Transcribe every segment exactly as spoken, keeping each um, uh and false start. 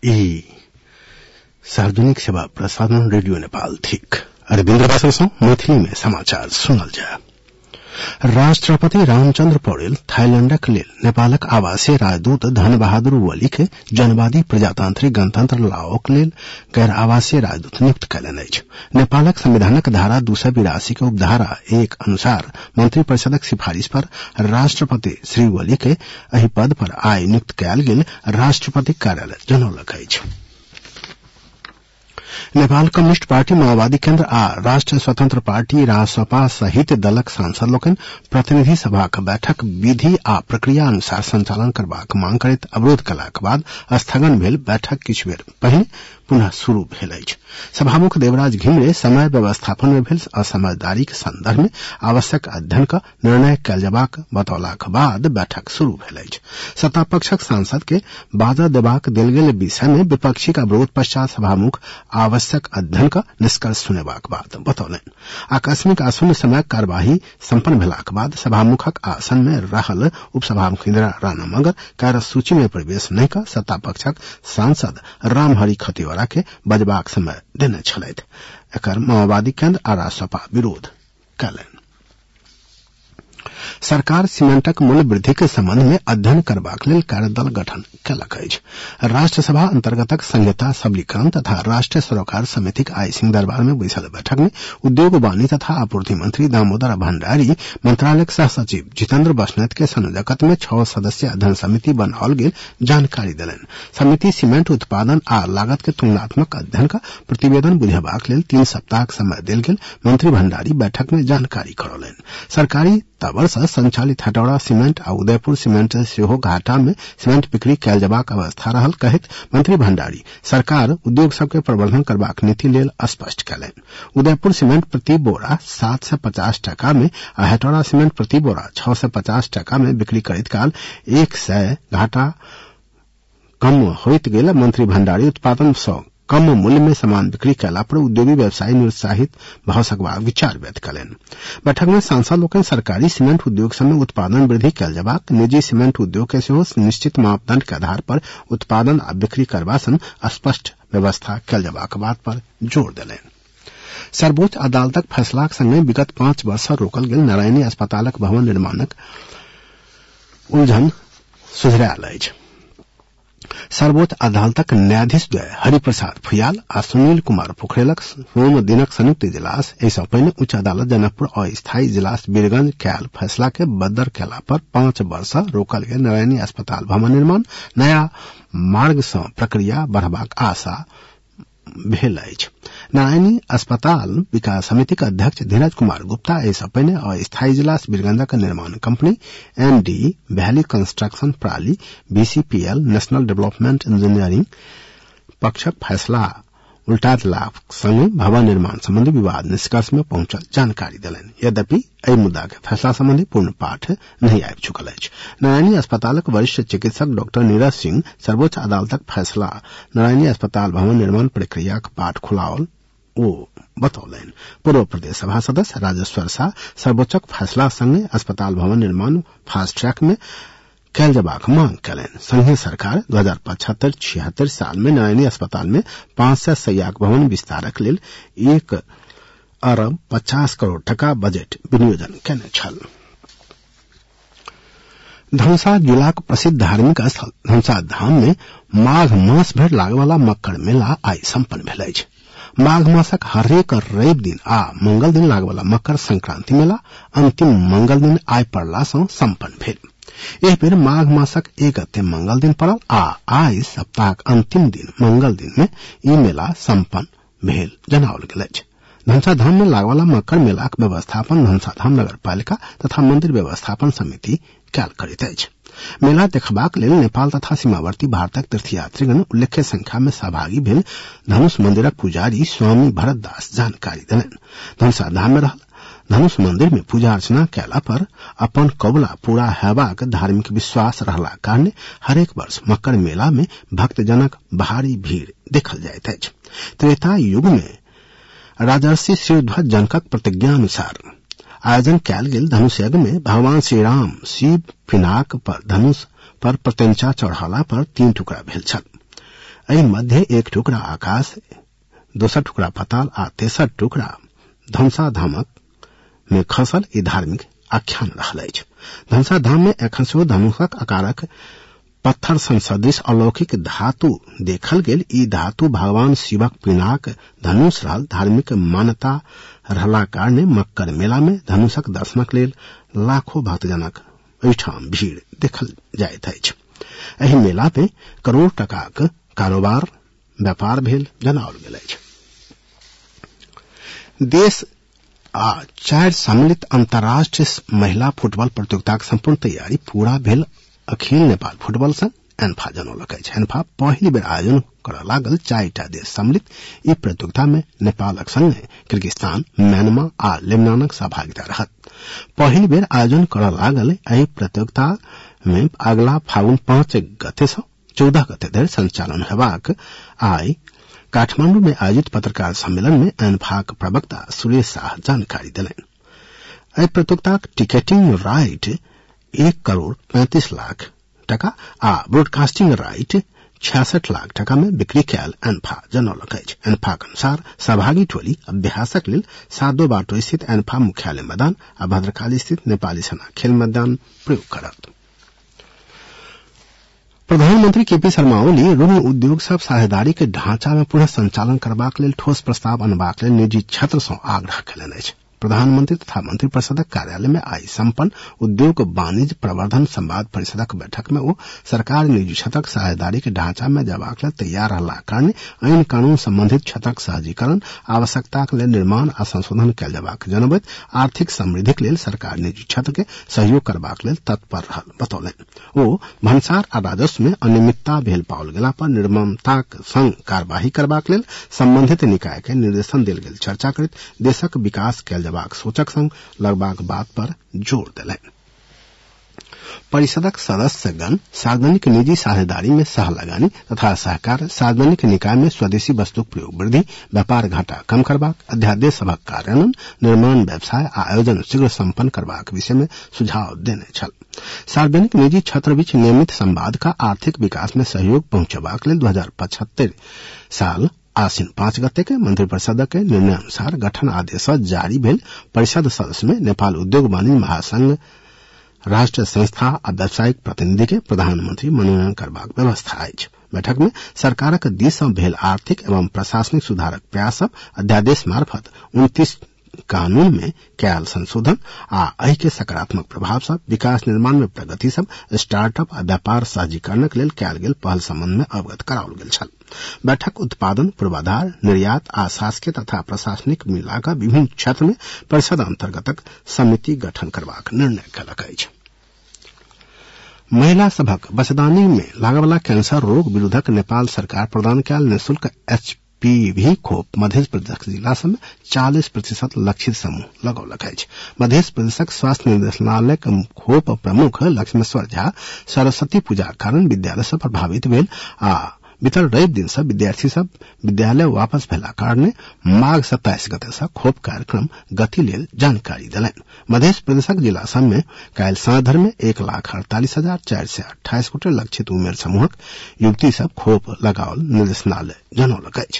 ई सार्वजनिक सेवा प्रसारण रेडियो नेपाल थिक अरविन्द्र बासलसो मैथिली में समाचार सुनल जाय। राष्ट्रपति रामचन्द्र पौडेल थाईलैंडक लेल नेपालक आवासीय राजदूत धन बहादुर वली के जनवादी प्रजातांत्रिक गणतंत्र लाओक लेल गैर आवासीय राजदूत नियुक्त कयलनि अछि। नेपालक संविधानक धारा दू सय बिरासी के उपधारा एक अनुसार मंत्रिपरिषदक सिफारिश पर राष्ट्रपति श्री वली के एहि पद पर आइ नियुक्त कयल गेल राष्ट्रपति कार्यालय जनौलक अछि। नेपाल कम्युनिस्ट पार्टी माओवादी केन्द्र आ राष्ट्र स्वतंत्र पार्टी रासपा सहित दलक सांसद लोकनि प्रतिनिधि सभाक बैठक विधि आ प्रक्रिया अनुसार संचालन करबाक मांग करैत अवरोध कयलाक बाद स्थगन भेल बैठक किछु बेर पहिने पुनः शुरू भेल अछि। सभामुख देवराज घिमिरे समय व्यवस्थापन में भेल असमझदारी के संदर्भ में आवश्यक अध्ययन का निर्णय कयल जबाक बतौलाक बाद बैठक शुरू भेल अछि। सत्तापक्षक सांसद के बाधा देबाक देल गेल विषय में विपक्षी का विरोध पश्चात सभामुख आवश्यक अध्ययन का निष्कर्ष सुनेबाक बाद बतौलनि। आकस्मिक आशून्य समय कार्यवाही संपन्न भेलाक बाद सभामुखक आसन में रहल उपसभामुख इंदिरा राणा मगर कार्य सूची में प्रवेश नहीं कर सत्तापक्षक सांसद रामहरि खतिवड़ा के बजबाक समय देने छलैथ। एकर माओवादी केन्द्र आ रासपा विरोध कयलनि। सरकार सीमेंटक मूल्य वृद्धि के संबंध में अध्ययन करबाक लेल कार्यदल गठन कयलक अछि। राष्ट्रसभा अंतर्गतक संहिता सबलीकरण तथा राष्ट्रीय सरोकार समितिक आइ सिंहदरबार में बैसल बैठक में उद्योग वाणिज्य तथा आपूर्ति मंत्री दामोदर भण्डारी मंत्रालयक सह सचिव जितेन्द्र बस्नेत के संयोजकत्व में छह सदस्यीय अध्ययन समिति बनाओल गेल जानकारी देलनि। समिति सीमेंट उत्पादन आ लागत के तुलनात्मक अध्ययन का प्रतिवेदन बुझेबाक लेल तीन सप्ताह समय देल गेल मंत्री भण्डारी बैठक में जानकारी करौलनि। सरकारी तवर से संचालित हटौड़ा सीमेंट आ उदयपुर सीमेंट सेहो घाटा में सीमेंट बिक्री कयल जबाक अवस्था रहल कहैत मंत्री भण्डारी सरकार उद्योग सबके प्रवर्धन करबाक नीति लेल स्पष्ट कयलनि। उदयपुर सीमेंट प्रति बोरा सात सय पचास टका में आ हटौड़ा सीमेंट प्रति बोरा छह सय पचास टका में बिक्री करैत काल एक सय घाटा कम होइत गेल मंत्री भण्डारी उत्पादन सँ कम मूल्य में सामान बिक्री कयला पर उद्योगी व्यवसायी निरुत्साहित भऽ सकबाक विचार व्यक्त कयलनि। बैठक में सांसद लोकनि सरकारी सीमेंट उद्योग सब में उत्पादन वृद्धि कयल जबाक, निजी सीमेंट उद्योग के सेहो निश्चित मापदंड के आधार पर उत्पादन आ बिक्री करबा सन स्पष्ट व्यवस्था कयल जबाक बात पर जोर देलनि। सर्वोच्च अदालतक फैसलाक संगे विगत पांच वर्ष सँ रोकल गेल नारायणी अस्पतालक भवन निर्माणक उलझन सुधरायल अछि। सर्वोच्च अदालतक न्यायाधीश द्वय हरिप्रसाद फुयाल आ सुनील कुमार पोखरेलक सोम दिनक संयुक्त इजलास एहि सँ पहिने उच्च अदालत जनकपुर अस्थायी इजलास वीरगंज कयल फैसला के बदर कयला पर पांच वर्ष रोकल गेल नारायणी अस्पताल भवन निर्माण नया मार्ग सँ प्रक्रिया बढ़बाक आशा भेल अछि। नारायणी अस्पताल विकास समिति के अध्यक्ष धीरज कुमार गुप्ता एहि सँ पहिने अस्थायी इजलास वीरगंजक निर्माण कंपनी एनडी वैली कंस्ट्रक्शन प्राली बीसीपीएल नेशनल डेवलपमेंट इंजीनियरिंग पक्षक फैसला उल्टा देलाक संगे भवन निर्माण संबंधी विवाद निष्कर्ष में पहुंचल जानकारी देलनि। यद्यपि एहि मुद्दा के फैसला संबंधी पूर्ण पाठ नहीं आबि चुकल अछि। नारायणी अस्पतालक वरिष्ठ चिकित्सक डॉक्टर नीरज सिंह सर्वोच्च अदालतक फैसला नारायणी अस्पताल भवन निर्माण प्रक्रियाक पाठ खुलाओल ओ बतौलनि। पूर्व प्रदेश सभा सदस्य राजेश्वर शाह सर्वोच्चक फैसला संगे अस्पताल भवन निर्माण फास्ट ट्रैक में कयल जबाक मांग कयलनि। संघीय सरकार दू हजार पचहत्तर छिहत्तर साल में नारायणी अस्पताल में पांच सय शय्याक भवन विस्तारक लेल एक अरब पचास करोड़ टका बजट विनियोजन कयने छल। धनुषा जिलाक प्रसिद्ध धार्मिक स्थल धनुषा धाम में माघ मास भरि लागय वाला मक्कड़ मेला आइ संपन्न भेल अछि। माघ मासक हरेक रवि दिन आ मंगल दिन लागय वाला मकर संक्रांति मेला अंतिम मंगल दिन आइ पड़ला सँ संपन्न भेल। एहि बेर माघ मासक एक गते मंगल दिन पड़ल आ आइ सप्ताहक अंतिम दिन मंगल दिन में ई मेला संपन्न भेल जनाओल गेल अछि। धनुषा धाम में लागय वाला मकर मेलाक व्यवस्थापन धनुषा धाम नगर पालिका तथा मंदिर व्यवस्थापन समिति कयल करैत अछि। मेला देखबाक लेल नेपाल तथा सीमावर्ती भारतक तीर्थयात्रीगण उल्लेख्य संख्या में सहभागी भेल धनुष मंदिरक पुजारी स्वामी भरत दास जानकारी देलनि। धनुषा धाम में रहल धनुष मंदिर में पूजा अर्चना कैला पर अपन कबुला पूरा हेबाक धार्मिक विश्वास रहला कारणे हरेक वर्ष मकर मेला में भक्तजनक भारी भीड़ देखल जाइत अछि। त्रेता युग में राजर्षि श्रीध्वज जनकक प्रतिज्ञा अनुसार आयोजन कैल गेल धनुष यज्ञ में भगवान श्री राम शिव पिनाक पर धनुष पर प्रत्यंचा चढ़ाला पर तीन टुकड़ा भेल छल। एहि मध्य एक टुकड़ा आकाश, दोसर टुकड़ा पताल आ तेसर टुकड़ा धमसा धामक में खसल ई धार्मिक आख्यान रहल अछि। धमसा धाम में एखन सेहो धनुषक आकारक पत्थर सन सदृश अलौकिक धातु देखल गेल। ई धातु भगवान शिवक पिनाक धनुष रहल। धार्मिक मान्यता रहला कारणे मक्कर मेला में धनुषक दर्शनक लेल लाखों भक्तजनक एहिठाम भीड़ देखल जाइत अछि। एहि मेला में करोड़ टकाक कारोबार व्यापार भेल जनाओल गेल अछि। देश आ चारि सम्मिलित अंतर्राष्ट्रीय महिला फुटबॉल प्रतियोगिताक संपूर्ण तैयारी पूरा भेल अखिल नेपाल फुटबॉल संघ एन्फा जनौलक अछि। एन्फा पहिल बेर आयोजन करऽ लागल चारिटा देश सम्मिलित ई प्रतियोगिता में नेपालक संगे किर्गिस्तान, म्यांमार आ लेबनानक सहभागिता रहत। पहिल बेर आयोजन करऽ लागल एहि प्रतियोगिता में अगला फागुन पांच गते से चौदह गते धरि संचालन हेबाक आइ काठमांडू में आयोजित पत्रकार सम्मेलन में एन्फाक प्रवक्ता सुरेश शाह जानकारी देलनि। एहि प्रतियोगिताक टिकटिंग राइट एक करोड़ पैंतीस लाख टका आ ब्रॉडकास्टिंग राइट छियासठ लाख टका में बिक्री कयल एन्फा जनौलक अछि। एन्फाक अनुसार सहभागी टोली अभ्यासक लेल सादो बाटो स्थित एन्फा मुख्यालय मैदान आ भद्रकाली स्थित नेपाली सेना खेल मैदान प्रयोग करत। प्रधानमंत्री केपी शर्मा ओली ऋण उद्योग सब साझेदारी के ढांचा में पुनः संचालन करबाक लेल ठोस प्रस्ताव अनबाक लेल निजी क्षेत्र सँ आग्रह कयलनि अछि। प्रधानमंत्री तथा मंत्रिपरिषदक कार्यालय में आई संपन्न उद्योग वाणिज्य प्रवर्धन संवाद परिषदक बैठक में ओ सरकार निजी क्षेत्रक साझेदारी के ढांचा में जबाक लेल तैयार रहला कारणे आईन कानून संबंधित क्षेत्रक सहजीकरण आवश्यकताक लेल निर्माण आ संशोधन कयल जबाक जनबैत आर्थिक समृद्धिक लेल सरकार निजी क्षेत्र के सहयोग करबाक लेल तत्पर रहल बतौलनि। ओ भन्सार आ राजस्व में अनियमितता भेल पाओल गेला पर निर्ममताक संग कार्यवाही करबाक लेल संबंधित निकाय के निर्देशन देल गेल चर्चा करैत देशक विकास कयल सोचक संग लगबाक बात पर जोर देलनि। परिषदक सदस्यगण सार्वजनिक निजी साझेदारी में सह लगानी तथा सहकार, सार्वजनिक निकाय में स्वदेशी वस्तुक प्रयोग वृद्धि, व्यापार घाटा कम करबाक, अध्यादेश सभक कार्यान्वयन, निर्माण व्यवसाय आ आयोजन शीघ्र संपन्न करबाक विषय में सुझाव देने छल। सार्वजनिक निजी क्षेत्र बीच नियमित संवाद का आर्थिक विकास में सहयोग पहुंचबाक लेल दू हजार पचहत्तर साल आसिन पांच गते के मंत्रिपरिषद के निर्णय अनुसार गठन आदेश जारी भेल। परिषद सदस्य में नेपाल उद्योग वाणिज्य महासंघ, राष्ट्रीय संस्था आ व्यावसायिक प्रतिनिधि के प्रधानमंत्री मनोनयन करबाक व्यवस्था अछि। बैठक में सरकारक दिस सँ भेल आर्थिक एवं प्रशासनिक सुधारक प्रयास सब, अध्यादेश मार्फत उनतीस कानून में कयल संशोधन आ एहि के सकारात्मक प्रभाव सब, विकास निर्माण में प्रगति सब, स्टार्टअप आ व्यापार सहजीकरणक लेल कयल गेल पहल संबंध में अवगत कराओल गेल छल। बैठक उत्पादन, पूर्वाधार, निर्यात आ शासकीय तथा प्रशासनिक मिलाक विभिन्न क्षेत्र में परिषद अंतर्गतक समिति गठन करबाक निर्णय कयलक अछि। महिला सभक बचदानी में लागवला कैंसर रोग विरुद्धक नेपाल सरकार प्रदान कयल निःशुल्क एच पी वी खोप मध्य प्रदेश जिला सब में चालीस प्रतिशत लक्षित समूह लगौलक अछि। मध्य प्रदेशक स्वास्थ्य निर्देशालय के खोप प्रमुख लक्ष्मेश्वर झा सरस्वती पूजा कारण विद्यालय से प्रभावित भेल आ बीतल रवि दिन से विद्यार्थी सब विद्यालय वापस भेला कारणे माघ सत्ताईस गते से खोप कार्यक्रम गति लेल जानकारी देलनि। मध्य प्रदेशक जिला सब में काल्हि साँझ धरि में एक लाख अड़तालीस हजार चारि सय अट्ठाईस गोटे लक्षित उमेर समूहक युवती सब खोप लगाओल निर्देशालय जनौलक अछि।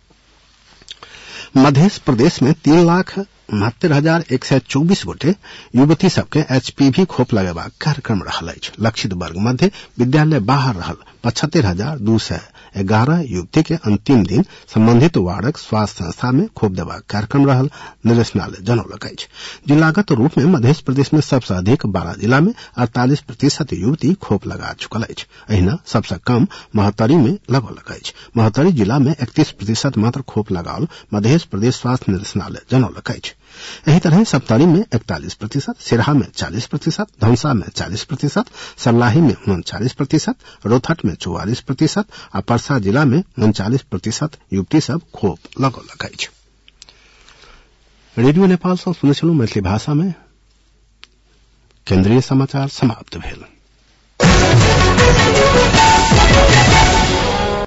मध्य प्रदेश में तीन लाख उनहत्तर हजार एक सय चौबीस गोटे युवती सबके एचपीवी खोप लगेबाक कार्यक्रम रहल अछि। लक्षित वर्ग मध्य विद्यालय बाहर रहल पचहत्तर हजार दू सय ग्यारह युवती के अंतिम दिन संबंधित वार्डक स्वास्थ्य संस्था में खोप देबाक कार्यक्रम रहल निर्देशालय जनौलक अछि। जिलागत रूप में मध्य प्रदेश में सबसे अधिक बारह जिला में अड़तालीस प्रतिशत युवती खोप लगा चुकल अछि। अहिना सबसे कम महोत्तरी में लगौलक अछि। महोत्तरी जिला में इकतीस प्रतिशत मात्र खोप लगाओल मध्य प्रदेश स्वास्थ्य निर्देशालय जनौलक अछि। एही तरह सप्तरी में इकतालीस प्रतिशत, सिरहा में चालीस प्रतिशत, धौंसा में चालीस प्रतिशत, सर्लाही में उनचालीस प्रतिशत, रोहतट में चौवालीस प्रतिशत और परसा जिला में उनचालीस प्रतिशत युवती सब खोप लगौलक अछि। रेडियो नेपाल सँ सुनै छलहुँ मैथिली भाषा में केंद्रीय समाचार समाप्त भेल।